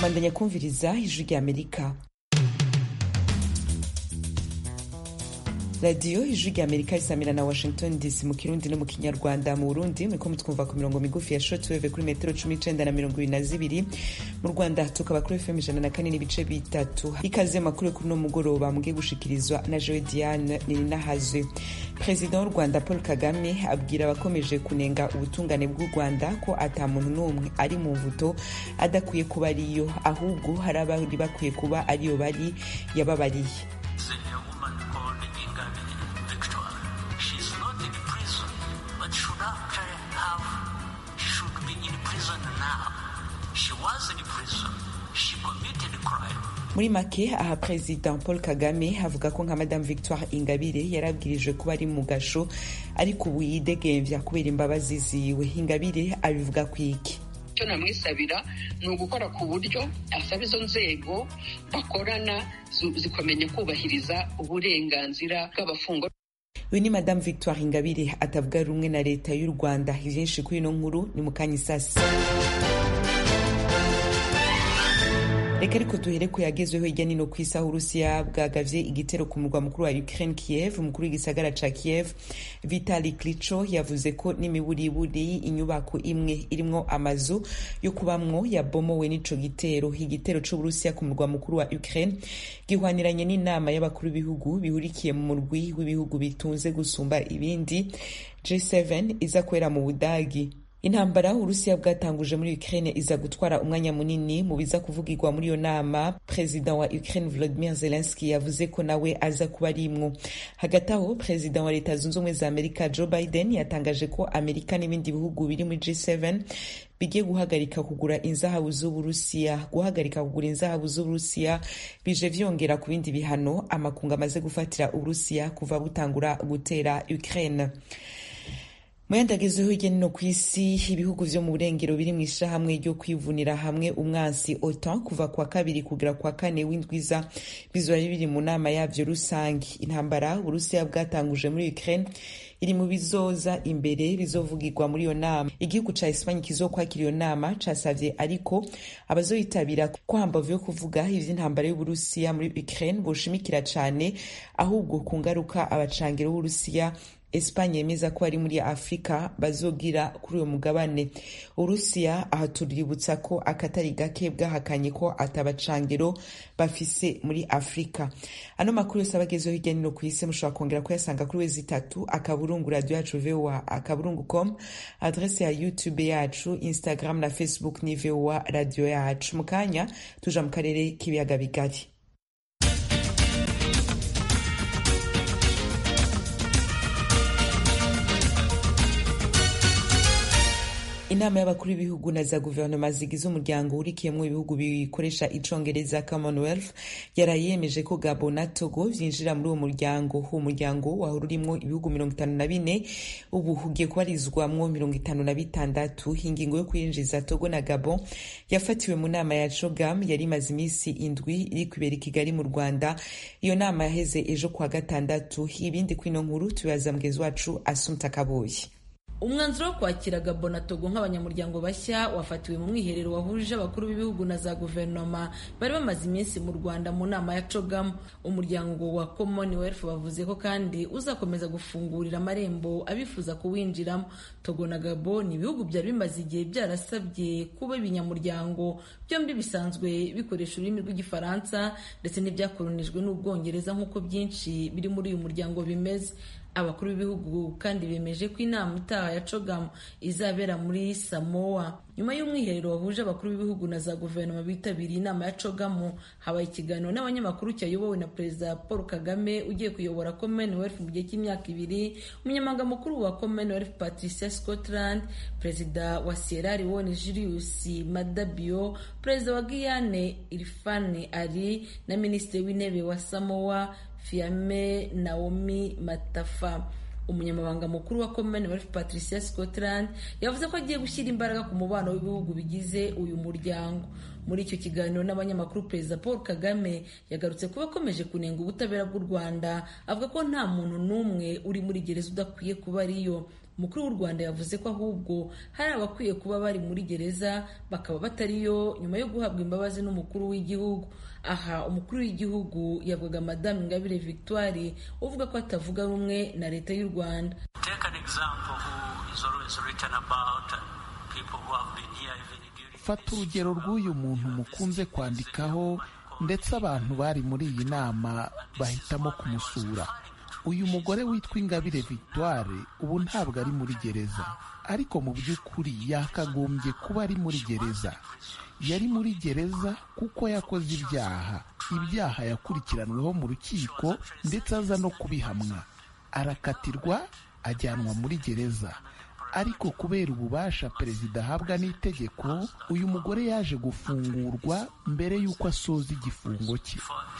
Mandanya kumviriza ijwi ry'Amerika. Radio ijwi ry'Amerika risamira na Washington DC mu Kirundi no mu Kinyarwanda. Mu Burundi muriko mutwumva ku mirongo migufi ya shortwave kuri metero 19 na 22. Mu Rwanda tukaba kuri FM 104 n'ibice bitatu. Ikaze makuru kuri no mugoroba mugiye gushikirizwa na Joe Diane Ninahazwe. President w'u Rwanda Paul Kagame abwira abakomeje kunenga ubutungane bw'u Rwanda ko ata muntu n'umwe ari mu mvuto adakwiye kuba ariyo, ahubwo hari abandi bakwiye kuba ariyo bari yababariye. Muri make aha President Paul Kagame avuga ko nka Madame Victoire Ingabire yarabwirijwe kuba ari mu gasho ariko ubu yidegemvya kubera imbabazi ziwe. Ingabire abivuga kwiki? Icyo namwisabira ni ugukora ku buryo asaba izo nzego bakorana zikomenya kubahiriza uburenganzira bw'abafungwa. Uyu ni Madame Victoire Ingabire atavuga rumwe na leta y'u Rwanda. Ivyinshi kuri ino nkuru ni mukanya isasi. Reka ariko duhere ko yagezweho hirya nino ku isi aho Urusiya bwagavye igitero ku murwa mukuru wa Ukraine Kiev. Umukuru w'igisagara ca Kiev Vitali Klitschko yavuze ko n'imiburiburi inyubako imwe irimwo amazu yo kubamwo yabomowe n'ico gitero. Igitero c'Uburusiya ku murwa mukuru wa Ukraine gihwaniranye n'inama y'abakuru b'ibihugu bihurikiye mu murwi w'ibihugu bitunze gusumba ibindi G7 iza kwera mu Budagi. Intambara Urusiya bwatanguje muri Ukraine iza gutwara umwanya munini mu biza kuvugirwa muri yo nama. President wa Ukraine Volodymyr Zelensky yavuze ko nawe aza kuba arimwo. Hagati aho President wa Leta Zunze Ubumwe za Amerika Joe Biden yatangaje ko Amerika n'ibindi bihugu biri muri G7 bigiye guhagarika kugura inzahabu z'Uburusiya. Guhagarika kugura inzahabu z'Uburusiya bije vyongera ku bindi bihano amakungu amaze gufatira Uburusiya kuva butangura gutera Ukraine. Muyandagezeho hirya no kw'isi ibihugu vyo mu burengero biri mw'ishirahamwe ryo kwivunira hamwe umwansi OTAN kuva kwa kabiri kugera kwa kane w'indwiza bizoba biri mu nama yavyo rusangi. Intambara Uburusiya bwatanguje muri Ukraine iri mu bizoza imbere bizovugirwa muri yo nama. Igihugu ca Espanye kizokwakira iyo nama casavye ariko abazoyitabira ko hambavu yo kuvuga ivy'intambara y'Uburusiya muri Ukraine boshimikira cane ahubwo ku ngaruka abacangero b'Uburusiya Espanye yemeza ko ari muri Afrika bazogira kuri uyo mugabane. Urusiya aha tuributsa ko akatari gake bwahakanye ko atabacangero bafise muri Afrika. Ano makuru yose abagezeho hirya no kw'isi mushobora kongera kuyasanga kuri wezi3 akaburungu radio yacu VOA akaburungu.com, adresse ya YouTube yacu, Instagram na Facebook ni VOA radio yacu. Mukanya tuja mu karere k'ibiyaga bigari. Inama y'abakuru b'ibihugu na za guverinoma zigize umuryango urikiyemwo ibihugu bikoresha icongereza Commonwealth yarayemeje ko Gabon na Togo vyinjira muri uwo muryango. Uwo muryango wahora urimwo ibihugu 54 ubu ugiye kubarizwamwo 56. Ingingo yo kwinjiza Togo na Gabon yafatiwe mu nama ya CHOGM yari imaze imisi indwi iri kwibera i Kigali mu Rwanda. Iyo nama yaheze ejo kwa gatandatu. Ibindi kwino nkuru tubaza mugezi wacu Assumpta Kaboyi. Umwanzuro wo kwakira Gabon na Togo nk'abanyamuryango bashya wafatiwe mu mwiherero wahuje abakuru b'ibihugu na za guverinoma bari bamaze iminsi mu Rwanda mu nama ya CHOGM. Umuryango wa Commonwealth bavuze ko kandi uzakomeza gufungurira amarembo abifuza kuwinjiramo. Togo na Gabon ni ibihugu byari bimaze igihe byarasabye kuba ibinyamuryango, byombi bisanzwe bikoresha ururimi rw'igifaransa ndetse n'ibyakolonijwe n'Ubwongereza nk'uko byinshi biri muri uyu muryango bimeze. Abakuru b'ibihugu kandi bemeje ko inama itaha ya CHOGM izabera muri Samoa. Nyuma y'umwiherero wahuje abakuru b'ibihugu na za guverinoma bitabiriye inama ya CHOGM, habaye ikiganiro n'abanyamakuru cyayobowe na Perezida Paul Kagame ugiye kuyobora Commonwealth mu gihe cy'imyaka 2, umunyamabanga mukuru wa Commonwealth Patricia Scotland, Perezida wa Sierra Leone Julius Maada Bio, Perezida wa Guyane Irfan Ali na Minisitiri w'Intebe wa Samoa Fiame Naomi Matafa. Umunyamabanga mukuru wa Commonwealth Patricia Scotland yavuze ko agiye gushyira imbaraga ku mubano w'ibihugu bigize uyu muryango. Muri icyo kiganiro n'abanyamakuru, Perezida Paul Kagame yagarutse kuba akomeje kunenga ubutabera bw'u Rwanda, avuga ko nta muntu n'umwe uri muri gereza udakwiye kuba ariyo. umukuru w'u Rwanda yavuze ko ahubwo hari abakwiye kuba bari muri gereza bakaba batariyo nyuma yo guhabwa imbabazi n'umukuru w'igihugu. Aha umukuru w'igihugu yavugaga Madame Ingabire Victoire uvuga ko atavuga rumwe na leta y'u Rwanda. Fata urugero rw'uyu muntu mukunze kwandikaho ndetse abantu bari muri iyi nama bahitamo kumusura. Uyu mugore witwa Ingabire Victoire ubu ntabwo ari muri gereza, ariko mu by'ukuri yakagombye kuba ari muri gereza. Yari muri gereza kuko yakoze ibyaha yakurikiranweho mu rukiko ndetse aza no kubihamwa, arakatirwa ajyanwa muri gereza. Ariko kubera ububasha perezida ahabwa n'itegeko, uyu mugore yaje gufungurwa mbere y'uko asoza igifungo cye.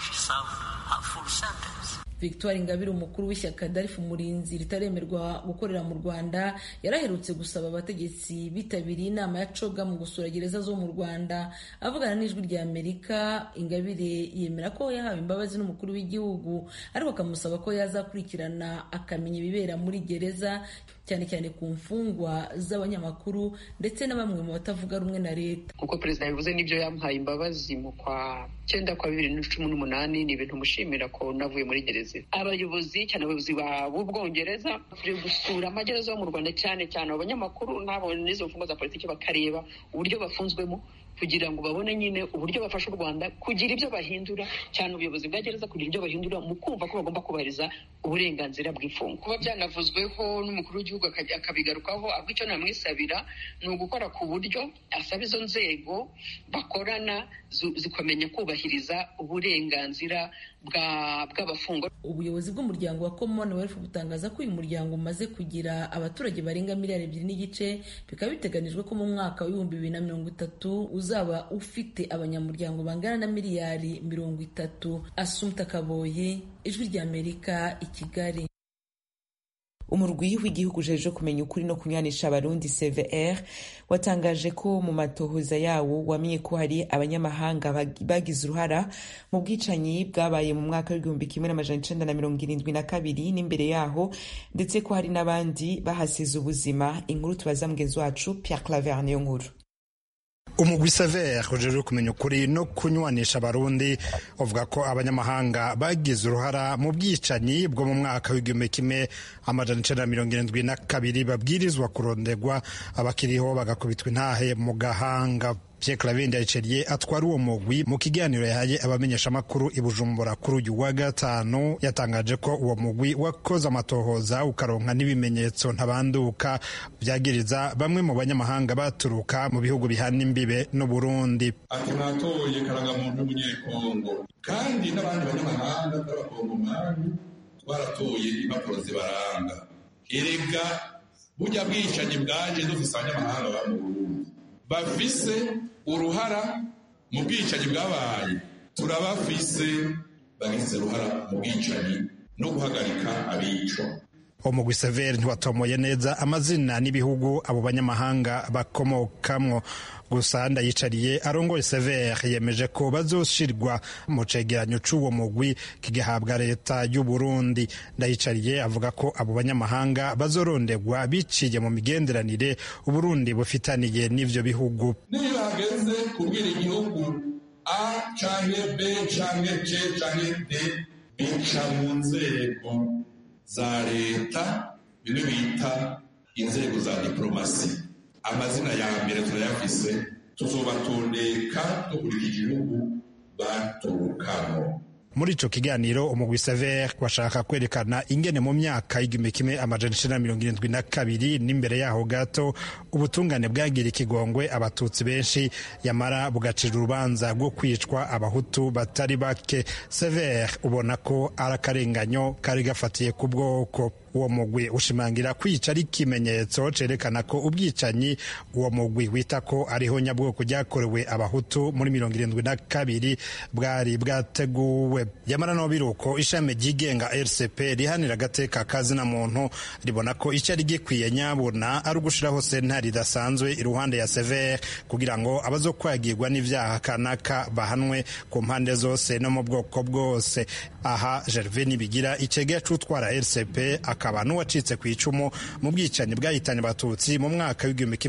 Victoire Ingabire umukuru w'ishyaka Darifu Umurinzi ritaremerwa gukorera mu Rwanda yaraherutse gusaba abategetsi bitabiriye inama ya COGA mu gusura gereza zo mu Rwanda. Avugana n'ijwi rya Amerika, Ingabire yemera ko yahawe imbabazi n'umukuru w'igihugu, ariko akamusaba ko yazakurikirana akamenya ibibera muri gereza, cyane cyane ku mfungwa z'abanyamakuru ndetse na bamwe mu batavuga rumwe na leta. Kuko perezida yavuze n'ibyo yamuhaye imbabazi mu kwa 2018, ni ibintu mushimira ko navuye muri gereza. Abayobozi cyane abayobozi b'Ubwongereza turi gusura amagereza yo mu Rwanda, cyane cyane abanyamakuru n'abo n'izo mfungwa za politiki, bakareba uburyo bafunzwemo kugira ngo babone nyine uburyo bafasha u Rwanda kugira ibyo bahindura, cyane ubuyobozi bwa gereza kugira ibyo bahindura mu kumva ko bagomba kubahiriza uburenganzira bw'imfungwa. Kuba byanavuzweho n'umukuru w'igihugu akabigarukaho, ahubwo icyo namwisabira ni ugukora ku buryo asaba izo nzego bakorana zikamenya kubahiriza uburenganzira bw'abafungwa. Ubuyobozi bw'umuryango wa Commonwealth butangaza ko uyu muryango umaze kugira abaturage barenga miliyari 2.5, bikaba biteganijwe ko mu mwaka wa 2030 uzaba ufite abanyamuryango bangana na miliyari 30. Assumpta Kaboyi, ijwi rya Amerika, i Kigali. Umurwi w'igihugu ujejwe kumenya ukuri no kunywanisha abarundi CVR watangaje ko mu matohoza yawo wamenye ko hari abanyamahanga bagize uruhara mu bwicanyi bwabaye mu mwaka w'1972 n'imbere yaho, ndetse ko hari n'abandi bahasize ubuzima. Inkuru tubaza mugenzi wacu Pierre Claver niyo nkuru. Umugwi CVR ujejwe kumenya ukuri no kunywanisha abarundi uvuga ko abanyamahanga bagize uruhara mu bwicanyi bwo mu mwaka w'1972 babwirizwa kuronderwa, abakiriho bagakubitwa intahe mu gahanga. Pierre Claver Ndayiceriye atwara uwo mugwi mu kiganiro yahaye abamenyesha makuru i Bujumbura kuri uyu wa gatanu yatangaje ko uwo mugwi wakoze amatohoza ukaronka n'ibimenyetso ntabanduka byagiriza bamwe mu banyamahanga baturuka mu bihugu bihana imbibe n'u Burundi. Ati natoye karangamuntu y'umunyekongo kandi n'abandi banyamahanga b'abakongomani baratoye impapuro zibaranga. Erega burya bwicanyi bwaje dufise abanyamahanga ba mu Burundi bafise uruhara mu bwicanyi bwabaye, turabafise bagize uruhara mu bwicanyi no guhagarika abicwa. Umugwi CVR ntiwatomoye neza amazina n'ibihugu abo banyamahanga bakomokamwo, gusa Ndayicariye arongoye CVR yemeje ko bazoshirwa mu cegeranyo c'uwo mugwi kigahabwa leta y'u Burundi. Ndayicariye avuga ko abo banyamahanga bazoronderwa biciye mu migenderanire Uburundi bufitaniye n'ivyo bihugu. Niyo hageze kubwira igihugu A canke B canke C canke D, bica mu nzego za leta, bimwe bita inzego za diplomasi. Amazina ya mbere turayafise, tuzobatondeka dukurikije igihugu baturukamo. Muri ico kiganiro umugwi CVR washaka kwerekana ingene mu myaka y'1972 n'imbere yaho gato ubutungane bwagira ikigongwe abatutsi benshi, yamara bugacira urubanza rwo kwicwa abahutu batari bake. CVR ubona ko arakarenganyo kari gafatiye ku bwoko. Uwo mugwi ushimangira kwica ari ikimenyetso cerekana ko ubwicanyi uwo mugwi wita ko ariho nyabwoko ryakorewe abahutu muri 1972 bwari bwateguwe. wiwe. Yamara no biruko ishami ryigenga RCP rihanira agateka kazina muntu ribona ko icyari gikwiye nyabuna ari ugushiraho sentare idasanzwe iruhande ya Sever kugira ngo abazokwagirwa n'ivyaha kanaka bahanwe ku mpande zose no mu bwoko bwose. Aha Gervais Nibigira icegera c'utwara RCP akaba n'uwacitse ku icumu mu bwicanyi bwahitanye abatutsi mu mwaka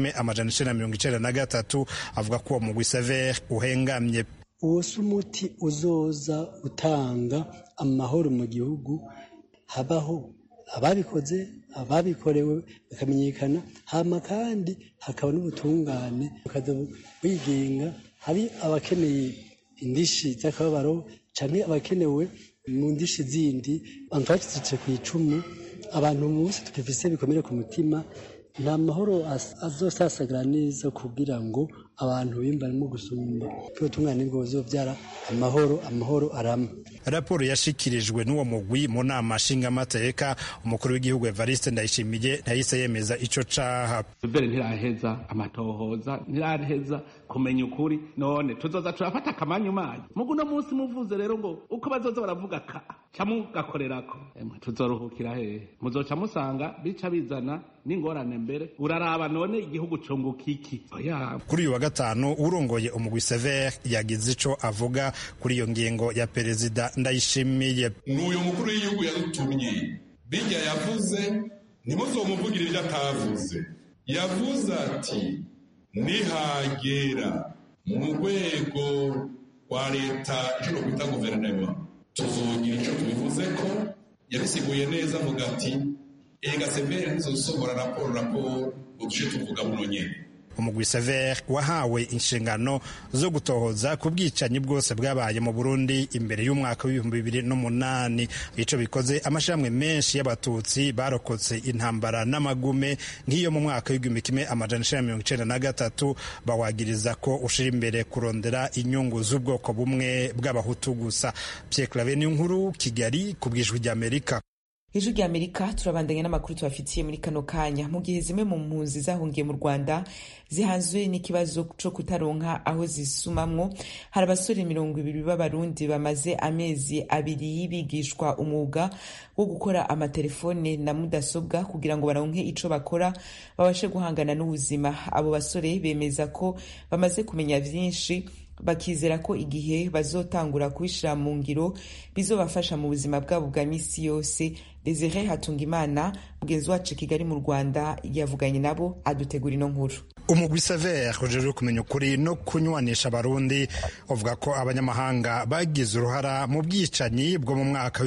w'1993 avuga ko uwo mugwi Sever uhengamye. Uwo si umuti uzoza utanga amahoro mu gihugu, habaho ababikoze ababikorewe bakamenyekana, hama kandi hakaba n'ubutungane bukaza bwigenga. Hari abakeneye indishi z'akababaro canke abakenewe mu ndishi zindi. Twacitse ku icumu, abantu bose tukifise bikomere ku mutima, nta mahoro azosasagara neza kugira ngo abantu bimbarimo gusumba ubutungane bwo buzovyara amahoro arama. Raporo yashikirijwe n'uwo mugwi mu nama nshingamateka, umukuru w'igihugu Evariste Ndayishimiye ntahise yemeza ico caha. Mbere ntiraheza amatohoza, ntiraheza kumenya ukuri, none tuzoza turafata akamanyu manyu mugu no munsi muvuze rero ngo uko bazoza baravuga camugakorerako tuzoruhukira hehe? Muzoca musanga bica bizana n'ingorane. Mbere uraraba none igihugu cunguka iki? Kuri uyu wa gatanu urongoye umugwi Sever yagize ico avuga kuri iyo ngingo ya Perezida Ndayishimiye. N'uyu mukuru w'igihugu yadutumye bijya yavuze ntimuzomuvugire ibyo atavuze. Yavuze ati nihagera mu rwego rwa leta icyo kwita guverinoma tuzogira icyo tubivuze ko. Yabisiguye neza avuga ati ega Sever ntizosohora raporo uduce tuvuga buno nyene. Umugwi Sever wahawe inshingano zo gutohoza ku bwicanyi bwose bwabaye mu Burundi imbere y'umwaka w'2008. Ico bikoze amashramwe menshi y'abatutsi barokotse intambara n'amagume nk'iyo mu mwaka w'1993 bawagiriza ko ushira imbere kurondera inyungu z'ubwoko bumwe bw'abahutu gusa. Pierre Claver Niyonkuru, Kigali, ku bw'Ijwi ry'Amerika. Ijwi ry'Amerika turabandanya n'amakuru tubafitiye muri kano kanya. Mu gihe zimwe mu mpunzi zahungiye mu Rwanda zihanzwe n'ikibazo co kutaronka aho zisumamwo, hari abasore 200 b'abarundi bamaze amezi 2 bigishwa umwuga wo gukora amatelefone na mudasobwa kugira ngo baronke ico bakora babashe guhangana n'ubuzima. Abo basore bemeza ko bamaze kumenya vyinshi, bakizera ko igihe bazotangura kubishira mu ngiro bizobafasha mu buzima bwabo bwa misi yose. Desire Hatungimana, mugenzi wacu Kigali mu Rwanda, yavuganye nabo adutegura ino nkuru. Umugwi Sever ujejwe kumenya ukuri no kunywanisha abarundi uvuga ko abanyamahanga bagize uruhara mu bwicanyi bwo mu mwaka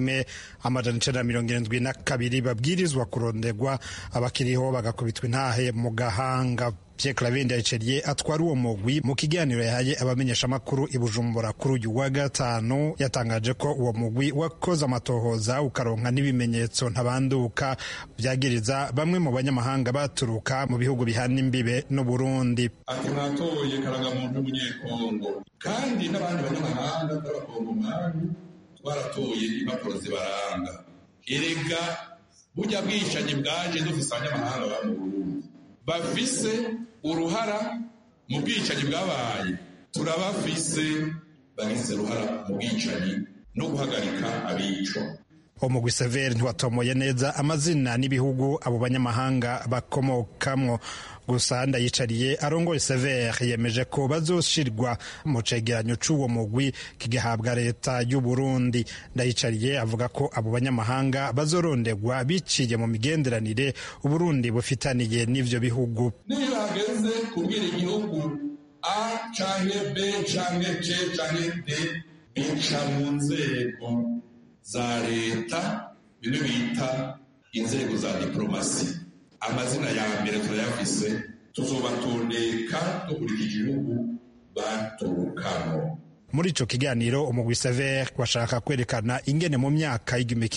w'1972 babwirizwa kuronderwa, abakiriho bagakubitwa intahe mu gahanga. Pierre Claver Ndayiceriye atwara uwo mugwi mu kiganiro yahaye abamenyesha makuru i Bujumbura kuri uyu wa gatanu yatangaje ko uwo mugwi wakoze amatohoza ukaronka n'ibimenyetso ntabanduka byagiriza bamwe mu banyamahanga baturuka mu bihugu bihana imbibe n'u Burundi. Ati mwatoye karangamuntu y'umunyekongo kandi n'abandi banyamahanga b'abakongomani twaratoye impapuro zibaranga. Erega burya bwicanyi bwaje dufise abanyamahanga ba mu Burundi bafise uruhara mu bwicanyi bwabaye, turabafise bagize uruhara mu bwicanyi no guhagarika abicwa. Umugwi Sever ntiwatomoye neza amazina n'ibihugu abo banyamahanga bakomokamwo, gusa Ndayicariye arongoye Sever yemeje ko bazoshirwa mu cegeranyo c'uwo mugwi kigahabwa leta y'u Burundi. Ndayicariye avuga ko abo banyamahanga bazoronderwa biciye mu migenderanire Uburundi bufitaniye n'ivyo bihugu. Niyo hageze kubwira igihugu A canke B canke C canke D bica mu nzego za leta, bino bita inzego za diplomasi. Amazina ya mbere turayafise, tuzobatondeka dukurikije igihugu baturukamo. Muri ico kiganiro umugwi Sever washaka kwerekana ingene mu myaka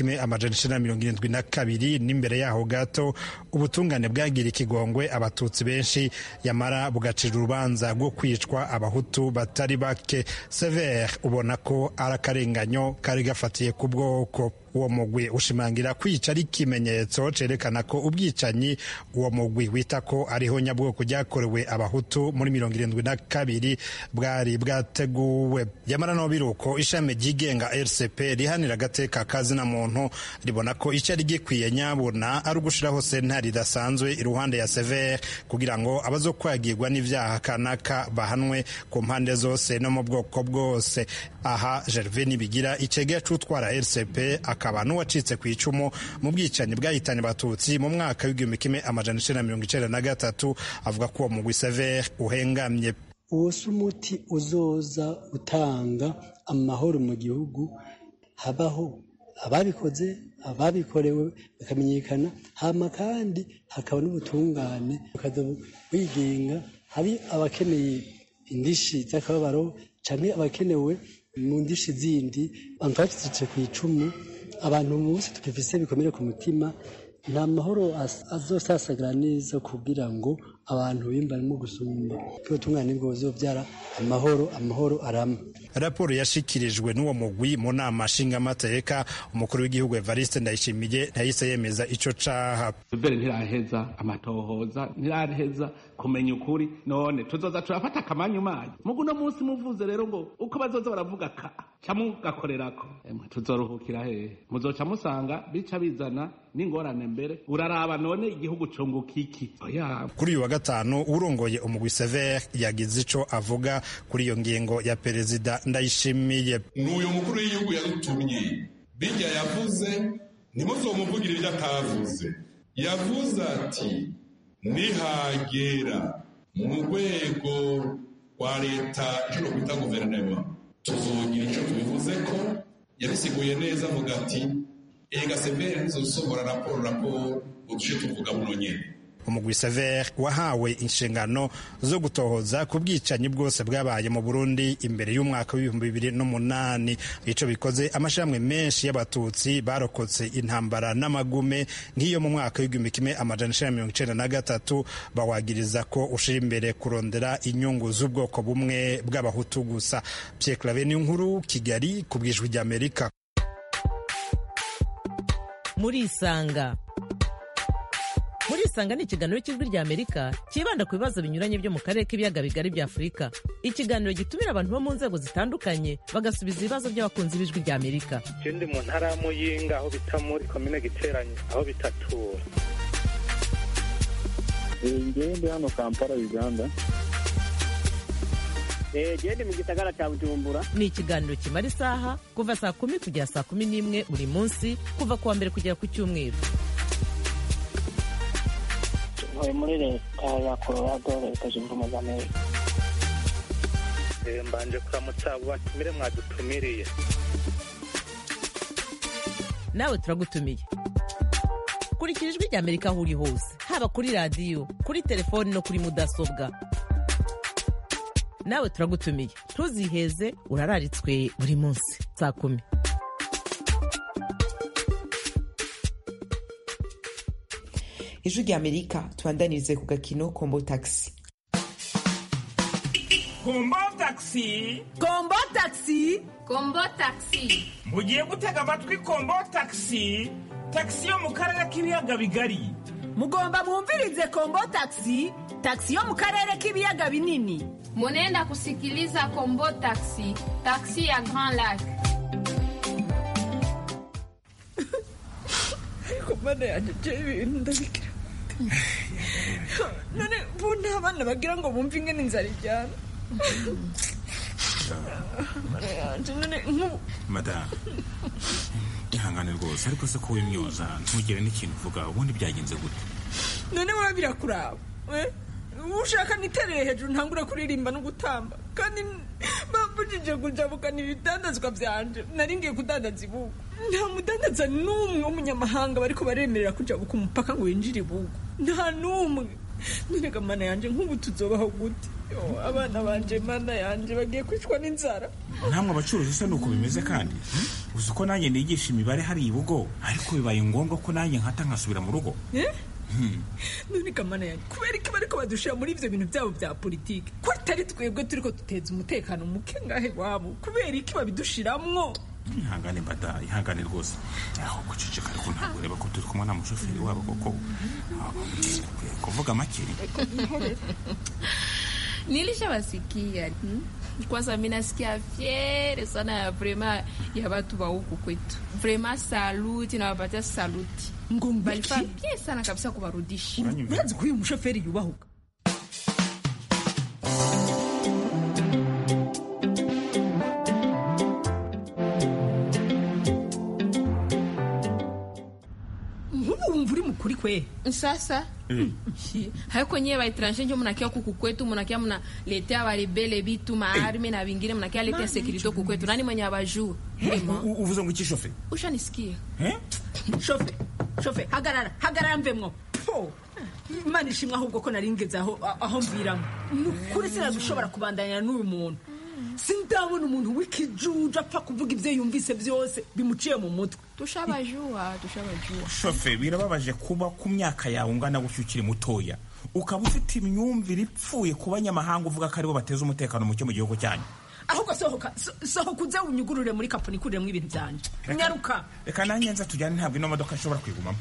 y'1972 n'imbere yaho gato ubutungane bwagira ikigongwe abatutsi benshi, yamara bugacira urubanza rwo kwicwa abahutu batari bake. Sever ubona ko ari akarenganyo kari gafatiye ku bwoko. uwo mugwi ushimangira kwica ari ikimenyetso cerekana ko ubwicanyi uwo mugwi wita ko ariho nyabwoko ryakorewe abahutu muri 72 bwari bwateguwe. Yamara no biruko ishami ryigenga RCP rihanira agateka kazina muntu ribona ko icari gikwiye nyabona ari ugushiraho sentare idasanzwe iruhande ya Sever kugira ngo abazokwagirwa n'ivyaha kanaka bahanwe ku mpande zose no mu bwoko bwose. Aha Gervais Nibigira icegera c'utwara RCP akaba n'uwacitse ku icumu mu bwicanyi bwahitanye abatutsi mu mwaka w'1993 avuga ko uwo mugwi Sever uhengamye. Uwo sumuti uzoza utanga amahoro mu gihugu, habaho ababikoze ababikorewe bakamenyekana, hama kandi hakaba n'ubutungane bukazowigenga. Hari abakeneye indishi z'akababaro canke abakenewe mu ndishi zindi bamfashije ku icumu. Abantu bose tukifise bikomere ku mutima, nta mahoro azosasagara neza kugira ngo abantu bimbarimo gusumba ko tungane ngo zobyara amahoro arama. Raporo yashikirijwe n'uwo mugwi mu nama nshingamateka, umukuru w'igihugu Evariste Ndayishimiye ntahise yemeza ico caha. Mbere ntiraheza amatohoza, ntiraheza kumenya ukuri, none tuzoza turafata akamanyu manyu. Mugu no munsi muvuze rero ngo uko bazoza baravuga ka camugakorerako, tuzoruhukira hehe? Muzoca musanga bica bizana n'ingorane mbere. Uraraba none igihugu cunguka iki? Kuri uyu wa gatanu urongoye umugwi Sever yagize ico avuga kuri iyo ngingo ya Perezida Ndayishimiye. N'uyu mukuru w'igihugu yadutumye bijya yavuze ntimuzomuvugire ibyo atavuze. Yavuze ati nihagera mu rwego rwa leta icyo kwita guverinoma tuzogira icyo tubivuze ko yabisiguye neza avuga ati ega Sever nizosomora raporo uduce tuvuga muno nyene. Umugwi Sever wahawe inshingano zo gutohoza ku bwicanyi bwose bwabaye mu Burundi imbere y'umwaka w'2008. Ico bikoze amashramwe menshi y'abatutsi barokotse intambara n'amagume nk'iyo mu mwaka w'1993 bawagiriza ko ushira imbere kurondera inyungu z'ubwoko bumwe bw'abahutu gusa. Pierre Claver Niyonkuru, Kigali, ku bw'Ijwi ry'Amerika. Murisanga ni ikiganiro cy'Ijwi ry'Amerika kibanda ku bibazo binyuranye byo mu karere k'ibiyaga bigari bya Afurika. Ikiganiro gitumira abantu bo mu nzego zitandukanye bagasubiza ibibazo by'abakunzi b'Ijwi ry'Amerika. Ndi mu ntara ya Muyinga aho bita muri komine Giteranyi aho bitatura. Ndi hano Kampala, Uganda. Ndi mu gisagara cya Bujumbura. Ni ikiganiro kimara isaha kuva saa 10 kugera saa 11 buri munsi kuva kuwa mbere kugera ku cyumweru. Muri leta ya Colorado, leta zunze ubumwe za Amerika. Mbanje kuramutsa abo batumire mwadutumiriye. Nawe turagutumiye. Kurikira Ijwi ry'Amerika aho uri hose, haba kuri radio, kuri telefoni no kuri mudasobwa. Nawe turagutumiye. Ntuziheze, urararitswe buri munsi saa 10. Ijwi ry'Amerika tubandanirize ku gakino Kombo Taxi. Kombo Taxi. Kombo Taxi. Kombo Taxi. Mugiye gutega amatwi Kombo Taxi. Taxi yo mu karere k'ibiyaga bigari. Mugomba mwumvirize Kombo Taxi. Taxi yo mu karere k'ibiyaga binini. Munenda kusikiliza Kombo Taxi. Taxi ya Grand Lac. Kumana yaje ibintu ndabikira. None buna abana bagira ngo bumve ingene inzara ijyana. Madame, ihangane rwose ariko se ko wimyoza ntugire n'ikintu uvuga ubundi byagenze gute? None wowe birakuraba ushaka niterere hejuru ntangura kuririmba no gutamba kandi bambujije kujabukana ibidandazwa byanje nari ngiye kudandaza ibugu. Nta mudandaza n'umwe w'umunyamahanga bariko baremerera kujabuka umupaka ngo winjire ibugu, nta n'umwe. None gamana yanje nk'ubu tuzobaho gute? Abana banje mana yanje bagiye kwicwa n'inzara. Namwe abacuruzi se nuko bimeze kandi uzi ko nanjye nigisha imibare hari ibugo ariko bibaye ngombwa ko nanjye nkata nkasubira mu rugo. None gamana yanje kubera iki bariko badushira muri ivyo bintu byabo bya politike? Ko atari twebwe turiko duteza umutekano muke ngahe wabo? Kubera iki babidushiramwo? ihangane mbada ihangane rwose aho guceceka ariko ntabwo ureba ko turi kumwe na mushoferi wabo koko kuvuga makiri nilishawasikia kwanza mimi nasikia fiere sana ya vraiment ya watu wa huku kwetu vraiment saluti na wapatia saluti balifanya bien sana kabisa kuwarudisha unaanza kuyu mshoferi yubahuka mvuri mukuri kwe sasa haiko nyewe wa étranger ndio mnakia huku kwetu mnakia mnaletea warebele bitu maarme na vingine mnakia letea security huku kwetu nani mwenye abajua uvuze ngo iki shofe ushanisikia shofe hagarara mvemwo Imana ishimwe ahubwo ko naringeze aho mviramo nukuri sinagushobora kubandanya n'uyu muntu sindabona umuntu w'ikijuju apfa kuvuga ibyo yumvise byose bimuciye mu mutwe tushabajua shofe birababaje kuba ku myaka yawe ungana gushyukira mutoya ukaba ufite imyumvire ipfuye ku banyamahanga uvuga ko aribo bateza umutekano muke mu gihugu cyanyu ahubwo sohoka uze unyugurure muri kaponi kuremwe ibintu byanje nyaruka reka nanjye nza tujyane ntabwo ino modoka ishobora kwigumamo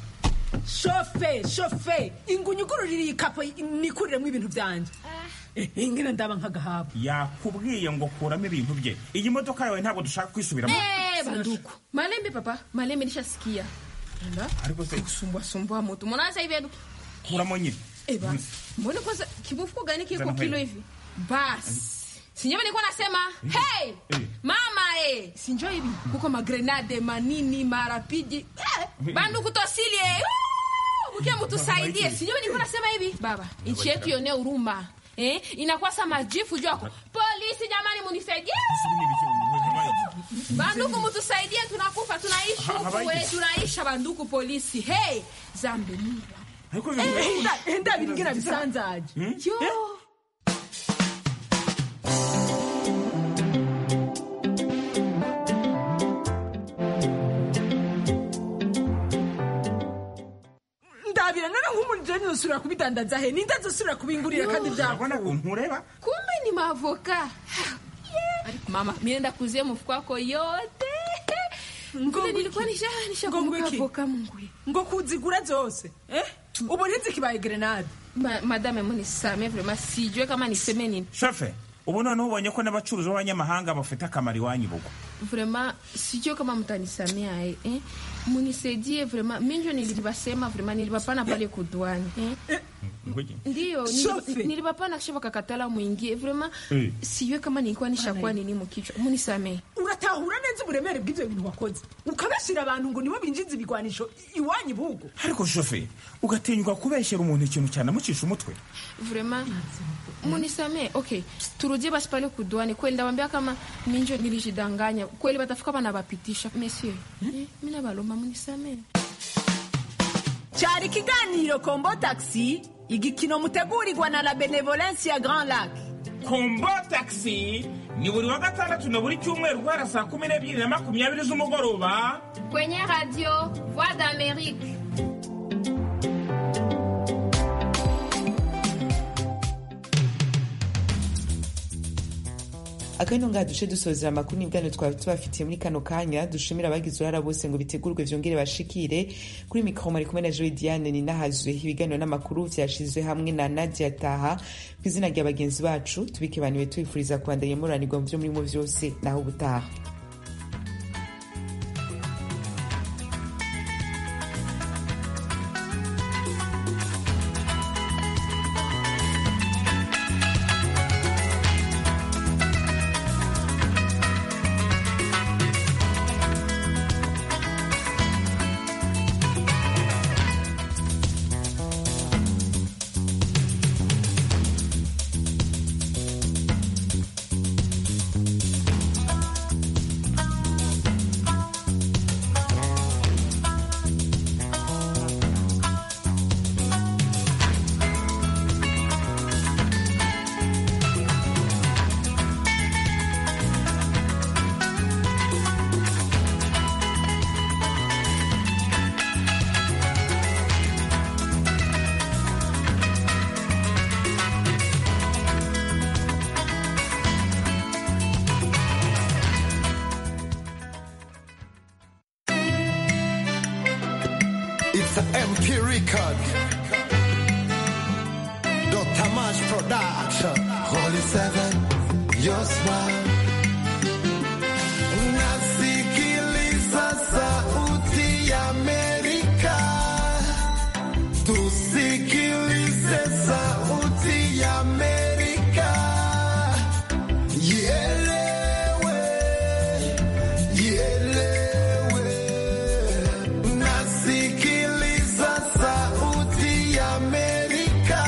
shofe ingunyugururire iyi kapo nikuriremo ibintu byanje ingena ndaba nk'agahabo yakubwiye ngo kuramo ibintu bye iyi modoka yawe ntabwo dushaka kwisubiramo banduku malembe papa malembe nishasikia ariko se sumbua moto mwana hivi kuramo nyine mbona kwanza kibufuko gani kiko kilo hivi basi sinjoo nilikuwa nasema hey mama sinjoo hivi kuko magrenade manini marapidi banduku tosilie mkia mtusaidie sinjoo nilikuwa nasema hivi baba nchi yetu yone huruma inakwasa majifu juu yako polisi jamani munisaidie banduku mtusaidie tunakufa tunaishi huku tunaisha banduku polisi hey zambe mungu enda bingira bisanzaje yo ndabira none nk'umujeni usura kubidandaza he nindazosura kubingurira kandi byakona nkureba kumbe ni mavoka mama mienda kuzie mfuko wako yote ngone nilikuwa nishakumbuka avoka mungu ngo kuzigura zose ubu ntizi kibaye grenade madame munisame vraiment sijue kama niseme nini chefe ubu none ubonye ko n'abacuruzi b'abanyamahanga bafite akamaro iwanyu bugo vraiment sijue kama mtanisamea munisaidie vraiment minjo nilibasema vraiment nilibapana pale kudwani ndio nilibapana kisha bakakatala muingie vraiment sijue kama nilikuwa nishakuwa nini mukichwa munisamee uratahura neza uburemere bw'ibyo bintu wakoze ukabashira abantu ngo nibo binjiza ibigwanisho iwanyu bugo ariko shofe ugatinyuka kubeshyera umuntu ikintu cyane amucisha umutwe vraiment munisamee okay turudie basi pale kudwani kweli ndawambia kama minjo nilijidanganya kweli batafika bana bapitisha monsieur mimi nabalomba munisamee cyari kiganiro Kombo Taxi igikino mutegurirwa na la Benevolence ya Grand Lac Kombo Taxi ni buri wa gatandatu na buri cyumweru guhera saa 12:20 z'umugoroba kwenye radio Voix d'Amérique. akano nga duce dusozera amakuru n'ibiganiro twaba tubafitiye muri kano kanya dushimira abagize uruhara bose ngo bitegurwe vyongere bashikire kuri mikro mari kumwe na Joy Diane ni nahazwe ibiganiro n'amakuru vyashizwe hamwe na Nadia Taha kw'izina rya bagenzi bacu tubikebaniwe twifuriza kwandanya muranirwa mu vyo muri mu vyose naho ubutaha. Key Record, Dr. Mash Production, Holy Seven, your smile. Nasikiliza sauti ya Amerika, tusikilize sauti ya Amerika, ielewe, ielewe. Nasikiliza sauti ya Amerika,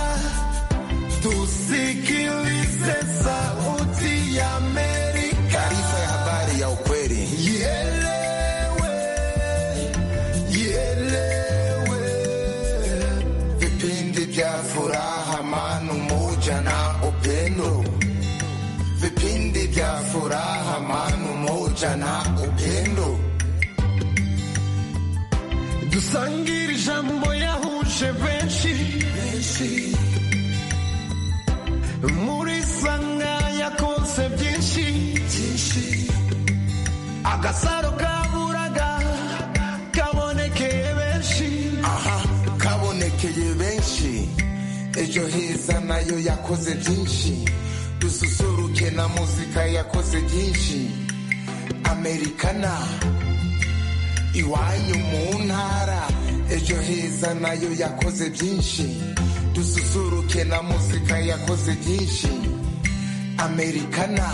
tusikilize sauti ya Amerika. Taarifa ya habari ya ukweli. Ielewe, ielewe. Vipindi vya furaha, amani, umoja na upendo. Vipindi vya furaha, amani, umoja na upendo. Dusangire ijambo yahuje benshi, benshi. Muri sanga yakonse byinshi, byinshi. Agasaro kaburaga kabonekeye benshi. Aha, kabonekeye benshi. Ejo heza nayo yakoze byinshi. Dususuruke na muzika yakoze byinshi. Americana, iwanyu mu ntara. Ejo heza nayo yakoze byinshi. Dususuruke na muzika yakoze byinshi. Americana,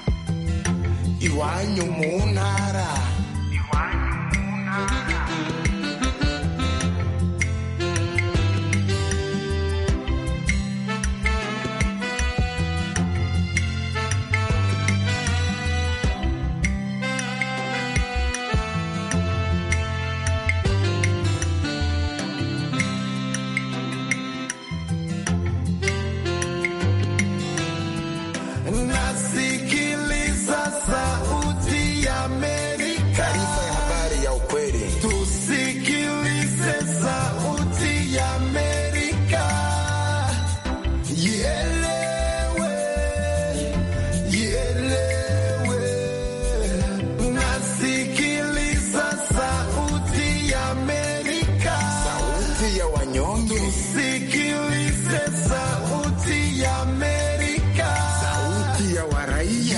iwanyu mu ntara. Nasikiliza sauti ya Amerika. Taarifa ya habari ya ukweli. Tusikilize sauti ya Amerika. Ielewe, ielewe. Nasikiliza sauti ya Amerika. Sauti ya wanyonge. Tusikilize sauti ya Amerika. Sauti ya waraia.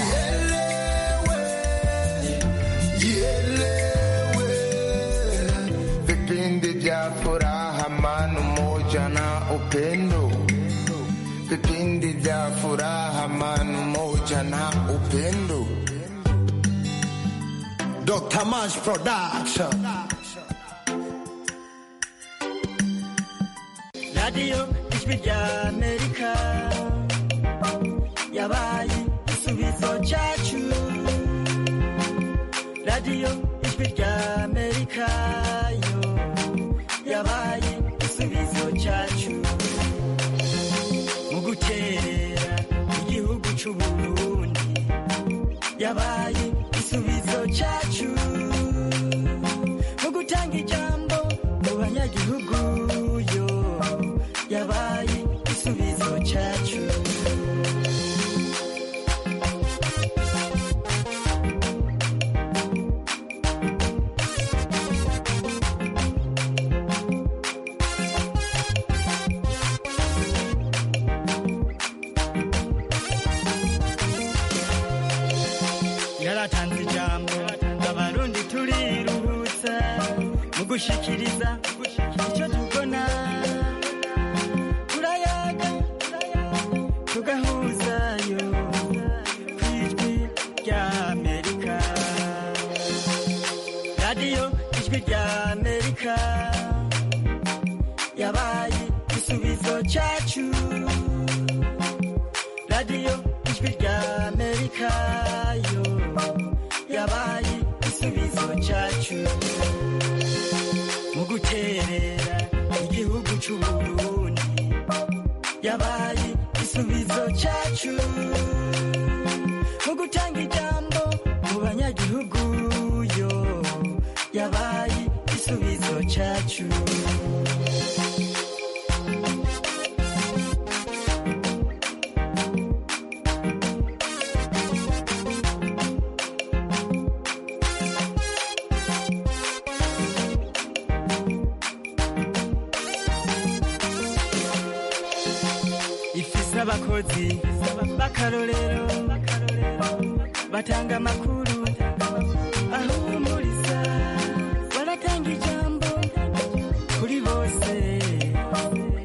Ielewe, vipindi vya furaha, amani, umoja na upendo. Vipindi vya furaha, amani, umoja na upendo. Dr. Mash Production. Radio Ijwi rya Amerika yabaye igisubizo cyacu. Radio Ijwi rya Amerika yo yabaye igisubizo cyacu. Mu gukerera igihugu cy'u Burundi yabaye igisubizo cyacu. Mu gutanga ijambo mu banyagihugu yo yabaye igisubizo cyacu. Yaratanze ijambo abarundi turiruhutsa mu gushikiriza icyo tubona. Turayaga tugahuzayo ku Ijwi rya Amerika. Radio Ijwi rya Amerika yabaye igisubizo cyacu. Radio Ijwi rya Amerika yo yabaye igisubizo cyacu. Mu guterera igihugu cy'u Burundi yabaye igisubizo cyacu. Mu gutanga ijambo mu banyagihugu yo yabaye igisubizo cyacu. ifise abakozi b'akarorero batanga amakuru ahumuriza baratanga ijambo kuri bose